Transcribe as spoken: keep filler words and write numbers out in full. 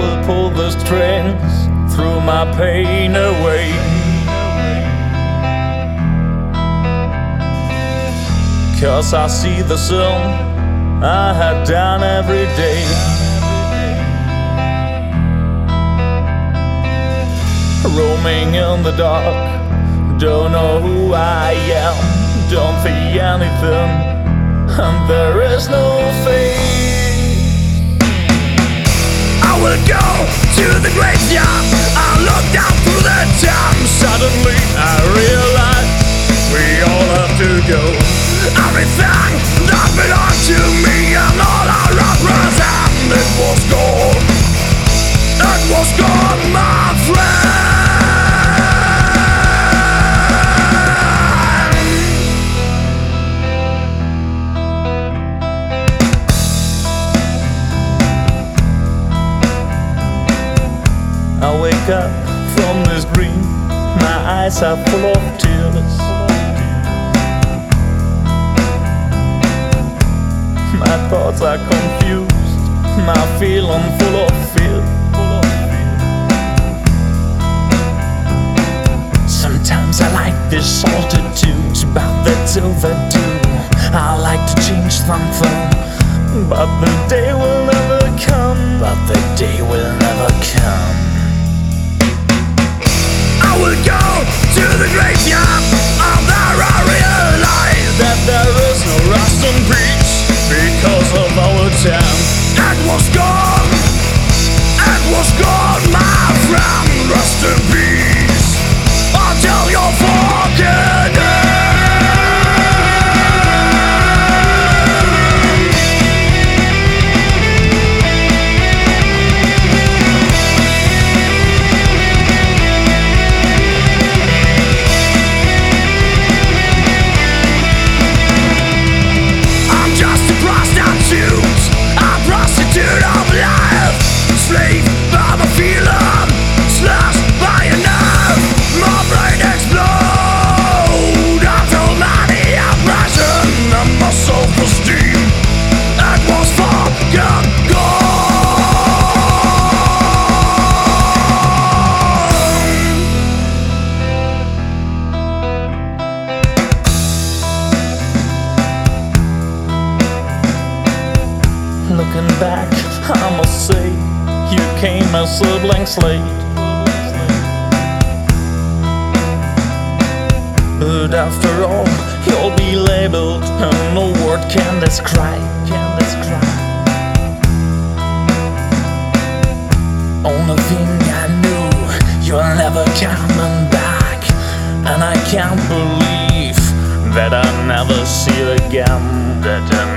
will pull the strings, throw my pain away. Cause I see the sun I had done every day. Roaming in the dark, don't know who I am, don't feel anything, and there is no face. I will go to the graveyard, I'll look down through the time. Suddenly I realize we all have to go. Everything that belonged to me and all I represent, it was gone. It was gone, my friend. I wake up from this dream, my eyes are full of tears. My thoughts are confused, my feeling full of fear. Sometimes I like this solitude, but that's overdue. I like to change something, but the day will never come. But the day will never come. I will go to the graveyard, and there I realize that there is no rest in peace because of our time. It was gone, it was gone, my friend. Rest in peace until you're forgotten. Looking back, I must say, you came as a blank slate. But after all, you'll be labeled, and no word can describe, can describe. Only thing I knew, you're never coming back, and I can't believe that I never see you again, that I